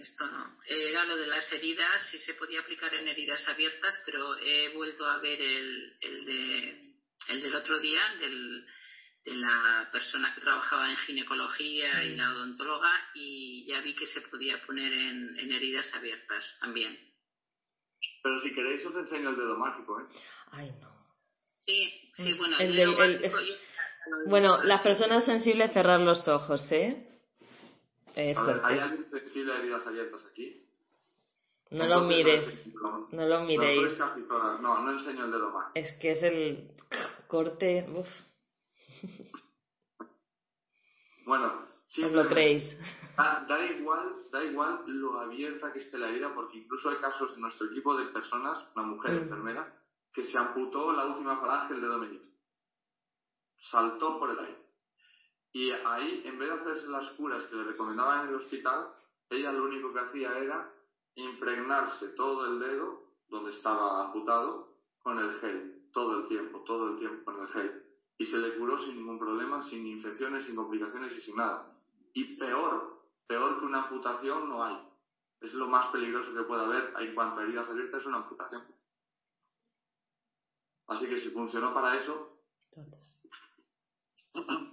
esto no. Era lo de las heridas, si se podía aplicar en heridas abiertas, pero he vuelto a ver el del otro día, de la persona que trabajaba en ginecología y la odontóloga, y ya vi que se podía poner en heridas abiertas también. Pero si queréis os enseño el dedo mágico, ¿eh? Ay, no. Sí, bueno, el dedo mágico... Bueno, las personas sensibles cerrar los ojos, ¿eh? A ver, ¿hay alguien sensible a heridas abiertas aquí? No lo mires, no lo miréis. No enseño el dedo mágico. Es que es el corte... Uf. Bueno, ¿Os lo creéis? Da igual lo abierta que esté la herida, porque incluso hay casos en nuestro equipo de personas, una mujer enfermera, que se amputó la última falange del dedo meñique. Saltó por el aire. Y ahí, en vez de hacerse las curas que le recomendaban en el hospital, ella lo único que hacía era impregnarse todo el dedo, donde estaba amputado, con el gel, todo el tiempo con el gel. Y se le curó sin ningún problema, sin infecciones, sin complicaciones y sin nada. Y peor que una amputación no hay. Es lo más peligroso que puede haber en cuanto a heridas abiertas, es una amputación. Así que si funcionó para eso...